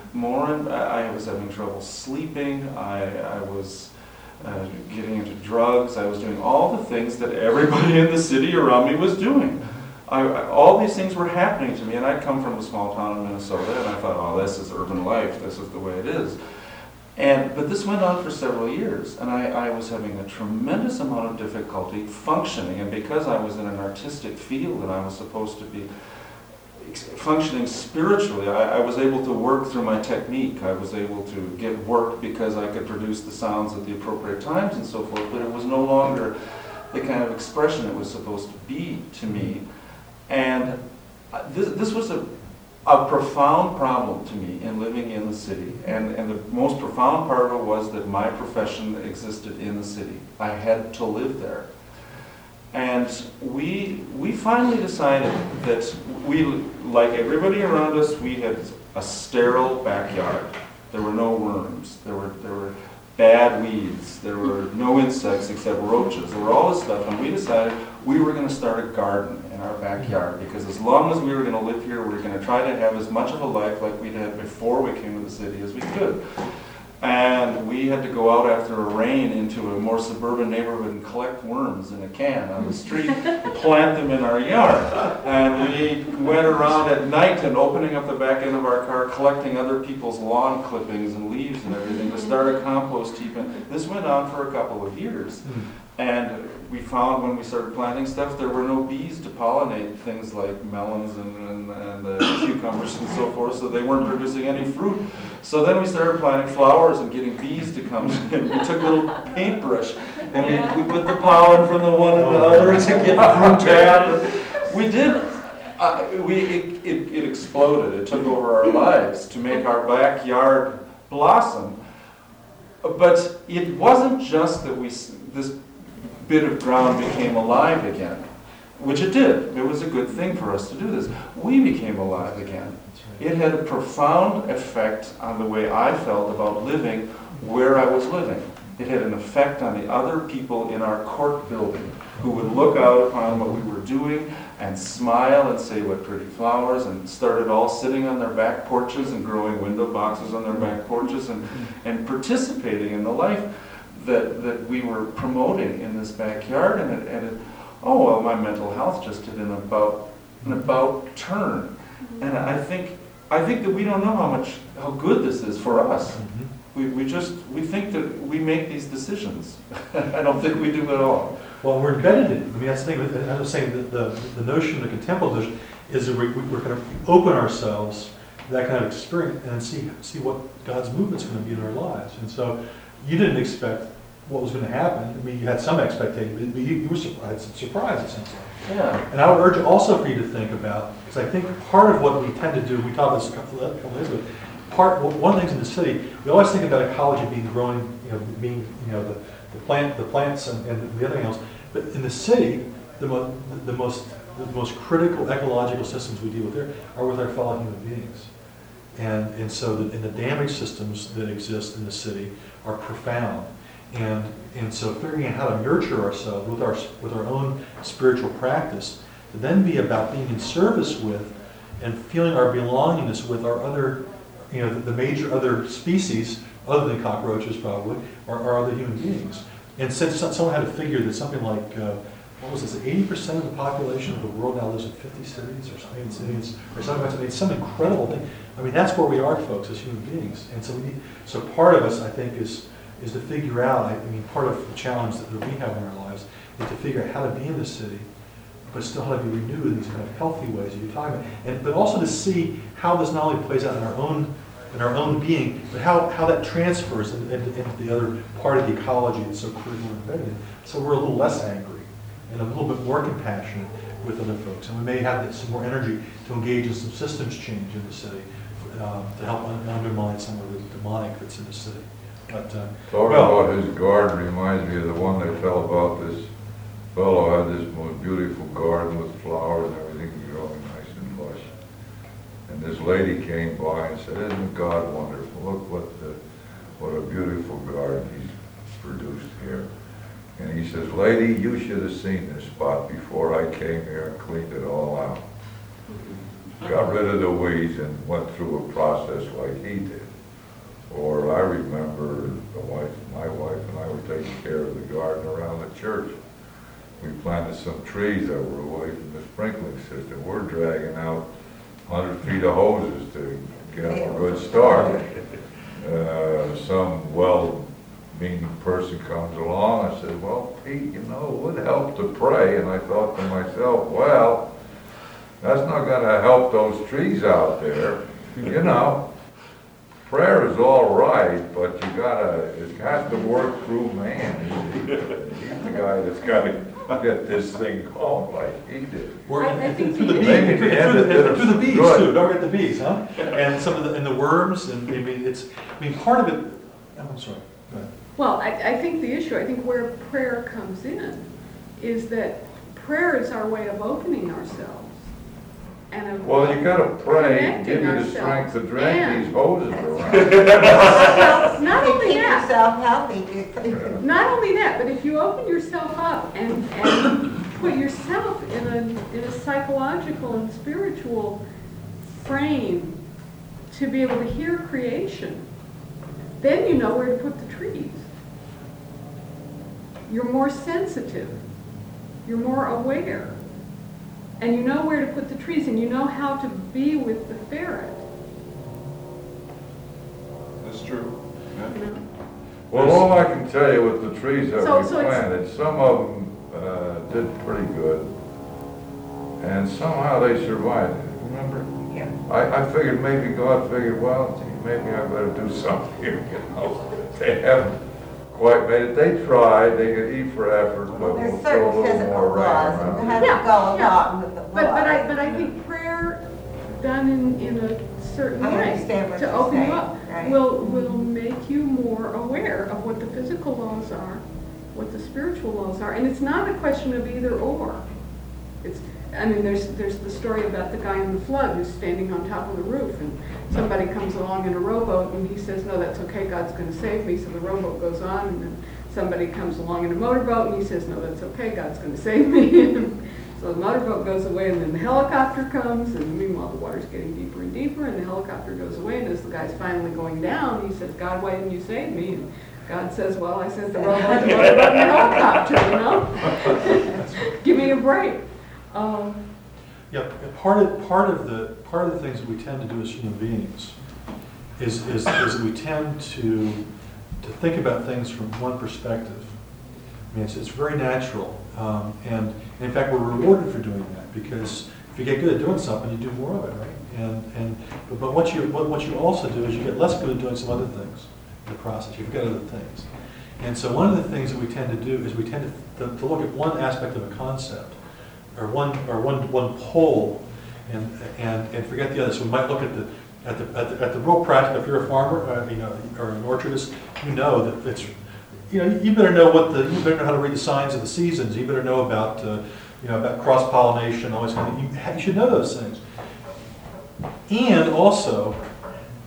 I was having trouble sleeping, I was getting into drugs, I was doing all the things that everybody in the city around me was doing. All these things were happening to me, and I'd come from a small town in Minnesota, and I thought, oh, this is urban life, this is the way it is. But this went on for several years, and I was having a tremendous amount of difficulty functioning, and because I was in an artistic field and I was supposed to be functioning spiritually, I was able to work through my technique. I was able to get work because I could produce the sounds at the appropriate times and so forth, but it was no longer the kind of expression it was supposed to be to me. And this was a profound problem to me in living in the city. And the most profound part of it was that my profession existed in the city. I had to live there. And we finally decided that we, like everybody around us, we had a sterile backyard. There were no worms. There were bad weeds. There were no insects except roaches. There were all this stuff, and we decided we were going to start a garden in our backyard, because as long as we were going to live here, we were going to try to have as much of a life like we'd had before we came to the city as we could. And we had to go out after a rain into a more suburban neighborhood and collect worms in a can on the street, plant them in our yard. And we went around at night and opening up the back end of our car, collecting other people's lawn clippings and leaves and everything to start a compost heap. And this went on for a couple of years. And we found when we started planting stuff, there were no bees to pollinate things like melons and cucumbers and so forth, so they weren't producing any fruit. So then we started planting flowers and getting bees to come in. We took a little paintbrush and we put the pollen from the one and the other to get fruit to happen. We did. It exploded. It took over our lives to make our backyard blossom. But it wasn't just that this bit of ground became alive again, which it did. It was a good thing for us to do this. We became alive again. It had a profound effect on the way I felt about living where I was living. It had an effect on the other people in our court building who would look out upon what we were doing and smile and say what pretty flowers, and started all sitting on their back porches and growing window boxes on their back porches and participating in the life that we were promoting in this backyard. Oh, well, my mental health just did an about turn. And I think that we don't know how good this is for us. We think that we make these decisions. I don't think we do at all. Well, we're embedded in it. I mean, that's the thing. I was saying that the notion of the contemplative notion is that we're going to open ourselves to that kind of experience and see what God's movement's going to be in our lives. And so you didn't expect what was going to happen. I mean, you had some expectation, but you were surprised, it seems like. Yeah. And I would urge also for you to think about, because I think part of what we tend to do, we talked about this a couple of days ago, one of the things in the city, we always think about ecology being growing, the plants and everything else. But in the city, the most critical ecological systems we deal with there are with our fellow human beings. And so and the damage systems that exist in the city are profound. And so figuring out how to nurture ourselves with our own spiritual practice, to then be about being in service with and feeling our belongingness with our other, the major other species, other than cockroaches probably, are other human beings. And since someone had to figure that something like, what was this, 80% of the population of the world now lives in 50 cities or something, or something like that. It's some incredible thing. I mean, that's where we are, folks, as human beings. And so part of us, I think, is to figure out, part of the challenge that we have in our lives is to figure out how to be in the city, but still how to be renewed in these kind of healthy ways that you're talking about. But also to see how this not only plays out in our own being, but how that transfers into the other part of the ecology that's so critically embedded in. So we're a little less angry and a little bit more compassionate with other folks. And we may have some more energy to engage in some systems change in the city to help undermine some of the demonic that's in the city. But, Talking about his garden reminds me of the one they tell about this fellow had this most beautiful garden with flowers and everything growing nice and lush. And this lady came by and said, "Isn't God wonderful? Look what a beautiful garden he's produced here." And he says, "Lady, you should have seen this spot before I came here and cleaned it all out. Got rid of the weeds and went through a process like he did." Or I remember my wife and I were taking care of the garden around the church. We planted some trees that were away from the sprinkling system. We're dragging out 100 feet of hoses to get them a good start. Some well-meaning person comes along. I said, "Well, Pete, it would help to pray." And I thought to myself, well, that's not going to help those trees out there. Prayer is all right, but it has to work through man. He's the guy that's got to get this thing going like he did. I think through the bees, Maybe through the end of it the bees good. too. Don't forget the bees, huh? And some of the worms, and part of it. Oh, I'm sorry. Go ahead. Well, I think the issue, I think where prayer comes in, is that prayer is our way of opening ourselves. And of Well, you got to pray and give you the connecting strength to ourselves. drag these hoses around. Well, not only Keep that, yourself healthy. not only that, but if you open yourself up and put yourself in a psychological and spiritual frame to be able to hear creation, then you know where to put the trees. You're more sensitive. You're more aware. And you know where to put the trees, and you know how to be with the ferret. That's true. You know? Well, all I can tell you with the trees that So we it's- planted, some of them did pretty good, and somehow they survived it. Remember? Yeah. I figured maybe God figured, well, gee, maybe I better do something here. They haven't quite made it. They tried. They could eat for effort, but There's we'll throw a certain little physical more rain laws, and around. we have to Yeah, go along with the law. But I think prayer done in a certain I way understand what to you're open you saying, up right. will make you more aware of what the physical laws are, what the spiritual laws are, and it's not a question of either or. There's the story about the guy in the flood who's standing on top of the roof, and somebody comes along in a rowboat, and he says, "No, that's okay, God's going to save me." So the rowboat goes on, and then somebody comes along in a motorboat, and he says, "No, that's okay, God's going to save me." So the motorboat goes away, and then the helicopter comes, and meanwhile the water's getting deeper and deeper, and the helicopter goes away, and as the guy's finally going down, he says, "God, why didn't you save me?" And God says, "Well, I sent the rowboat, the motorboat, and the helicopter, Give me a break." Yeah, part of the things that we tend to do as human beings is that we tend to think about things from one perspective. It's very natural, and in fact, we're rewarded for doing that because if you get good at doing something, you do more of it, right? But what you also do is you get less good at doing some other things in the process. You forget other things, and so one of the things that we tend to do is we tend to look at one aspect of a concept. Or one pole, and forget the other. So we might look at the real practical. If you're a farmer, or an orchardist, you know that it's, you better know you better know how to read the signs of the seasons. You better know about about cross pollination, all this kind of. You should know those things. And also,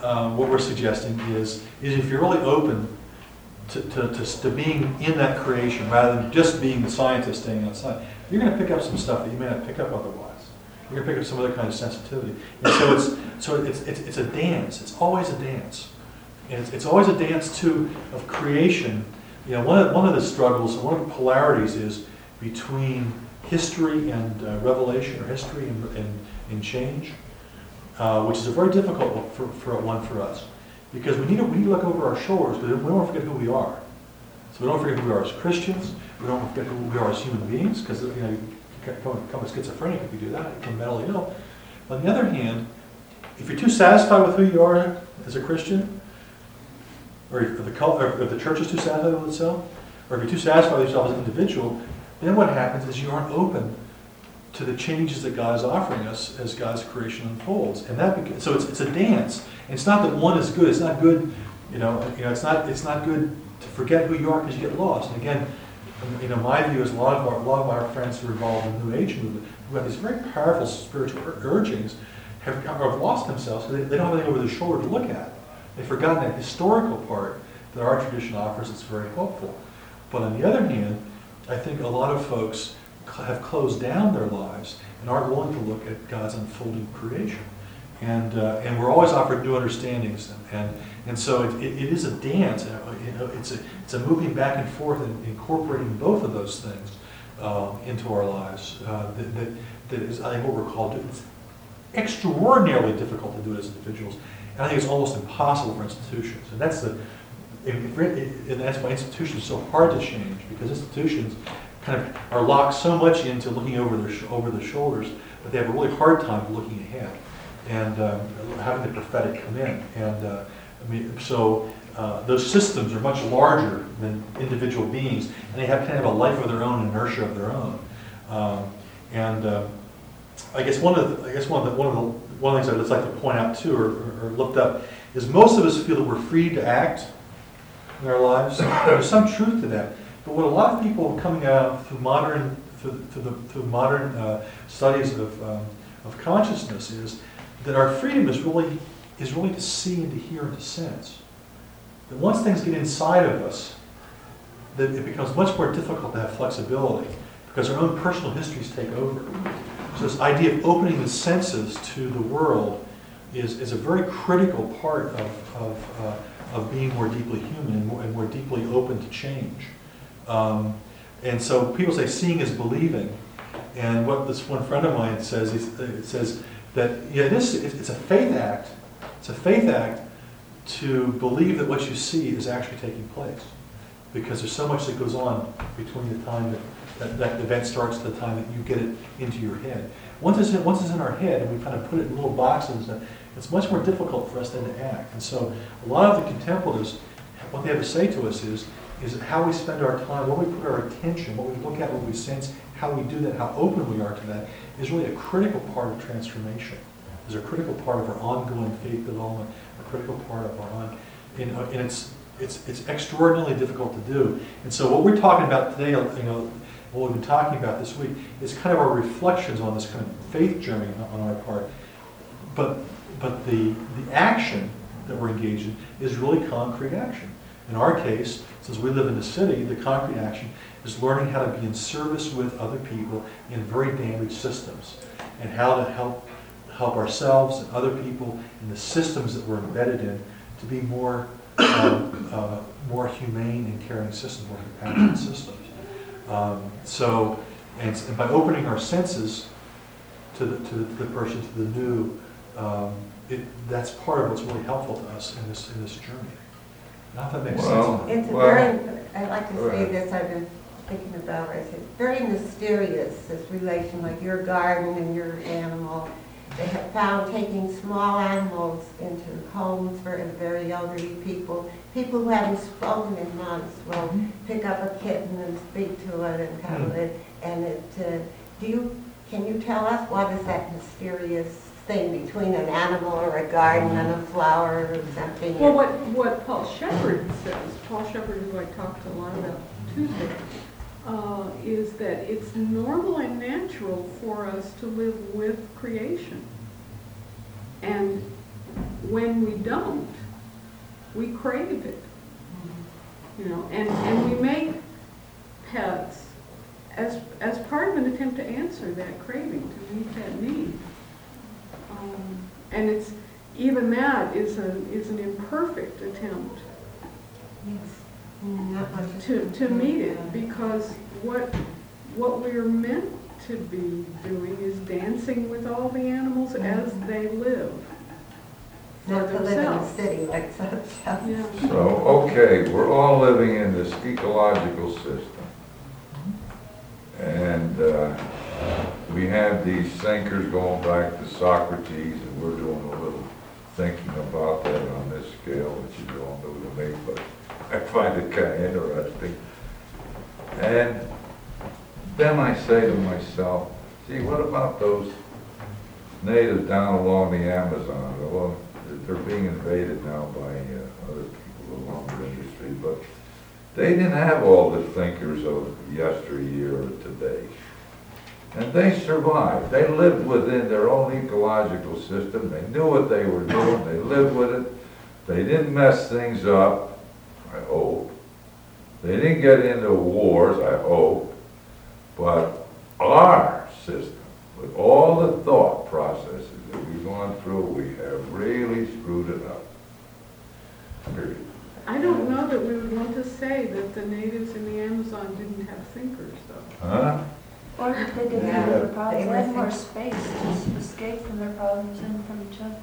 what we're suggesting is if you're really open to being in that creation rather than just being the scientist staying outside, you're going to pick up some stuff that you may not pick up otherwise. You're going to pick up some other kind of sensitivity. And so it's a dance. It's always a dance. And it's always a dance too of creation. You know, one of the struggles, one of the polarities is between history and revelation, or history and change, which is a very difficult one for us, because we need to look over our shoulders, but we don't want to forget who we are. So we don't forget who we are as Christians. We don't forget who we are as human beings, because you become a schizophrenic if you do that. You become mentally ill. On the other hand, if you're too satisfied with who you are as a Christian, or if the church is too satisfied with itself, or if you're too satisfied with yourself as an individual, then what happens is you aren't open to the changes that God is offering us as God's creation unfolds. And so it's a dance. And it's not that one is good. It's not good, it's not good to forget who you are because you get lost. And again, my view is a lot of our friends who are involved in the New Age movement, who have these very powerful spiritual urgings, have lost themselves because they don't have anything over their shoulder to look at. They've forgotten that historical part that our tradition offers that's very helpful. But on the other hand, I think a lot of folks have closed down their lives and aren't willing to look at God's unfolding creation. And we're always offered new understandings. And so it is a dance. It's a moving back and forth and incorporating both of those things into our lives. That is, I think, what we're called to. It's extraordinarily difficult to do it as individuals. And I think it's almost impossible for institutions. And that's why institutions are so hard to change, because institutions kind of are locked so much into looking over their shoulders that they have a really hard time looking ahead and having the prophetic come in. And those systems are much larger than individual beings, and they have kind of a life of their own, inertia of their own. I guess one of the things I'd just like to point out too, or looked up, is most of us feel that we're free to act in our lives. There's some truth to that, but what a lot of people coming out through modern studies of consciousness is that our freedom is really to see and to hear and to sense. That once things get inside of us, that it becomes much more difficult to have flexibility because our own personal histories take over. So this idea of opening the senses to the world is a very critical part of being more deeply human and more deeply open to change. And so people say seeing is believing. And what this one friend of mine says, it says that it's a faith act. It's a faith act to believe that what you see is actually taking place, because there's so much that goes on between the time that event starts to the time that you get it into your head. Once it's in our head and we kind of put it in little boxes, it's much more difficult for us then to act. And so a lot of the contemplatives, what they have to say to us is how we spend our time, where we put our attention, what we look at, what we sense, how we do that, how open we are to that, is really a critical part of transformation. Is a critical part of our ongoing faith development, a critical part of our and it's extraordinarily difficult to do. And so what we're talking about today, what we've been talking about this week, is kind of our reflections on this kind of faith journey on our part. But the action that we're engaged in is really concrete action. In our case, since we live in the city, the concrete action is learning how to be in service with other people in very damaged systems, and how to help ourselves and other people in the systems that we're embedded in to be more humane and caring systems, more compassionate systems. And by opening our senses to the person, to the new, that's part of what's really helpful to us in this journey. Not that makes sense. It's I'd like to say this, I've been thinking about it. It's very mysterious, this relation, like your garden and your animal. They have found taking small animals into homes for very elderly people who haven't spoken in months will pick up a kitten and speak to it and cuddle it. And can you tell us what is that mysterious thing between an animal or a garden and a flower or something? Well, what Paul Shepard says, Paul Shepard, who I talked to a lot about Tuesday, is that it's normal and natural for us to live with creation. And when we don't, we crave it. You know, and we make pets as part of an attempt to answer that craving, to meet that need. And it's, even that is an imperfect attempt Not much. to meet it, because what we're meant to be doing is dancing with all the animals as they live for Not to live in a themselves. city like such. Yeah. So, okay, we're all living in this ecological system. And we have these thinkers going back to Socrates, and we're doing a little thinking about that on this scale, which is all new to me, but I find it kind of interesting. And then I say to myself, gee, what about those natives down along the Amazon? Well, they're being invaded now by other people, the lumber industry, but they didn't have all the thinkers of yesteryear or today. And they survived. They lived within their own ecological system. They knew what they were doing. They lived with it. They didn't mess things up, I hope. They didn't get into wars, I hope. But our system, with all the thought processes that we've gone through, we have really screwed it up. Period. I don't know that we would want to say that the natives in the Amazon didn't have thinkers, though. Huh? Or if they didn't Yeah, have the problems, they they had were more think- space to escape from their problems and from each other.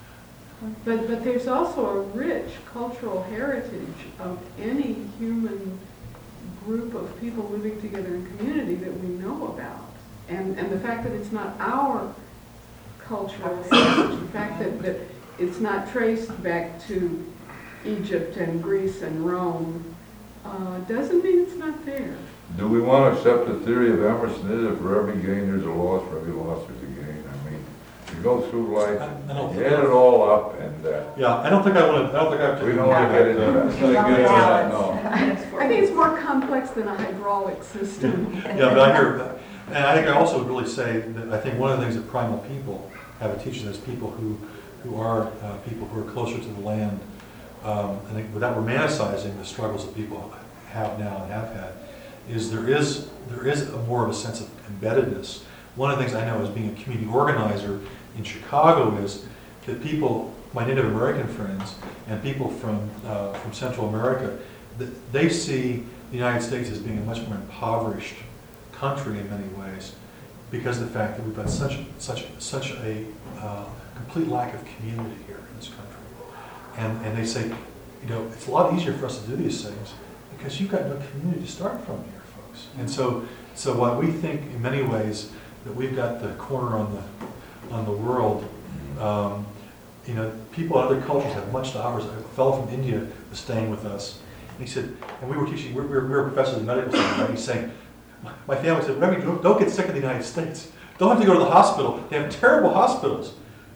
But there's also a rich cultural heritage of any human group of people living together in community that we know about. And the fact that it's not our cultural heritage, the fact that it's not traced back to Egypt and Greece and Rome, doesn't mean it's not there. Do we want to accept the theory of Emerson that for every gain there's a loss, for every loss there's a gain? I mean, you go through life, I don't you add it all up, and Yeah, I don't think I want to, have to. we don't want to get into that. It's not good for that, no. I think it's more complex than a hydraulic system. Yeah, but I hear, and I think I also would really say that I think one of the things that primal people have to teach us is people who are people who are closer to the land. I think without romanticizing the struggles that people have now and have had, is there is a more of a sense of embeddedness. One of the things I know as being a community organizer in Chicago is that people, my Native American friends and people from Central America, they see the United States as being a much more impoverished country in many ways because of the fact that we've got such a complete lack of community here in this country. And they say, you know, it's a lot easier for us to do these things because you've got no community to start from here, folks. And so while we think in many ways that we've got the corner on the world, you know, people in other cultures have much to offer. A fellow from India was staying with us, and he said, and we were teaching, we were professors in medical school, and he's saying, my family said, Remy, don't get sick in the United States. Don't have to go to the hospital. They have terrible hospitals.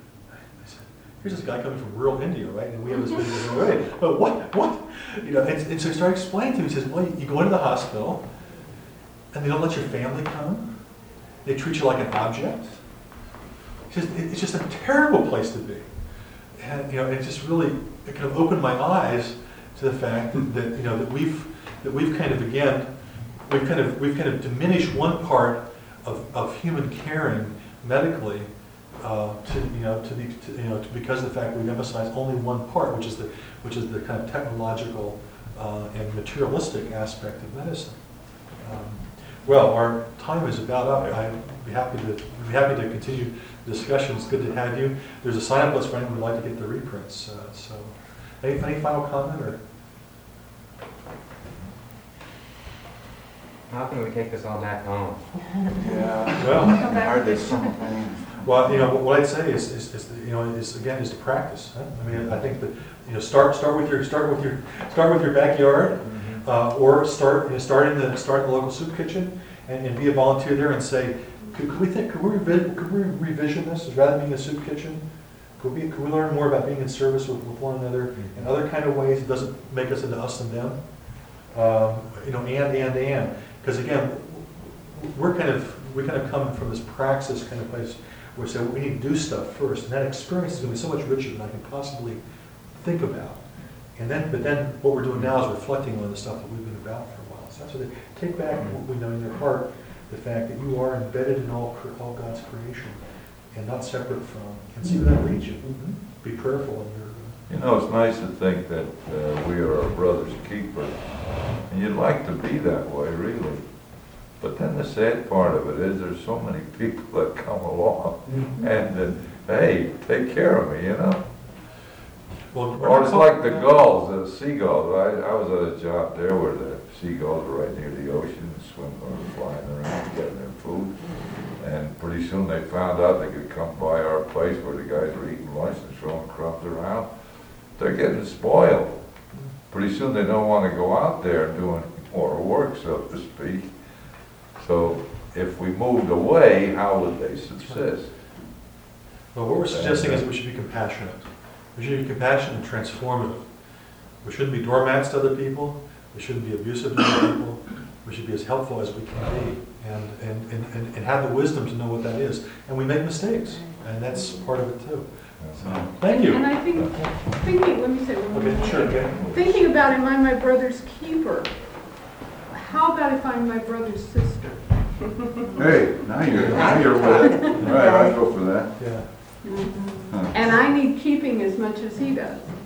Here's this guy coming from rural India, right? And we have this video already. But what? You know, and so he started explaining to me, he says, well, you go into the hospital, and they don't let your family come. They treat you like an object. He says, it's just a terrible place to be. And, you know, it just really, it kind of opened my eyes to the fact that you know, that we've kind of, again, we've kind of diminished one part of human caring medically, because of the fact we've emphasized only one part, which is the kind of technological and materialistic aspect of medicine. Well, our time is about up. I'd be happy to continue the discussion. It's good to have you. There's a sign-up list for anyone who'd like to get the reprints. So, any final comment or? How can we take this all back home? Yeah. Well, Hard to something. Well, you know, what I'd say is to practice. Huh? I mean, I think that, you know, start with your backyard, or start in the local soup kitchen, and be a volunteer there and say, could we revision this rather than being a soup kitchen? Could we learn more about being in service with one another in other kind of ways that doesn't make us into us and them? You know, and because again, we kind of come from this praxis kind of place Where we say, we need to do stuff first, and that experience is gonna be so much richer than I can possibly think about. But then what we're doing now is reflecting on the stuff that we've been about for a while. So that's what they take back what we know in your heart, the fact that you are embedded in all God's creation and not separate from, and see where that leads you. Be prayerful in your. You know, it's nice to think that we are our brother's keeper, and you'd like to be that way, really. But then the sad part of it is there's so many people that come along and, hey, take care of me, you know? Well, Or it's like the gulls, the seagulls. I was at a job there where the seagulls were right near the ocean, swimming or flying around getting their food. And pretty soon they found out they could come by our place where the guys were eating lunch and throwing crumbs around. They're getting spoiled. Pretty soon they don't want to go out there doing more work, so to speak. So if we moved away, how would they subsist? Well, what we're suggesting is we should be compassionate. We should be compassionate and transformative. We shouldn't be doormats to other people. We shouldn't be abusive to other people. We should be as helpful as we can be and have the wisdom to know what that is. And we make mistakes, and that's part of it too. So, thank you. And I think, thinking, let me say one more Okay, thing. sure, okay. Thinking about, am I my brother's keeper? How about if I'm my brother's sister? Hey, now you're with it. Right, I'd go for that. Yeah. And I need keeping as much as he does.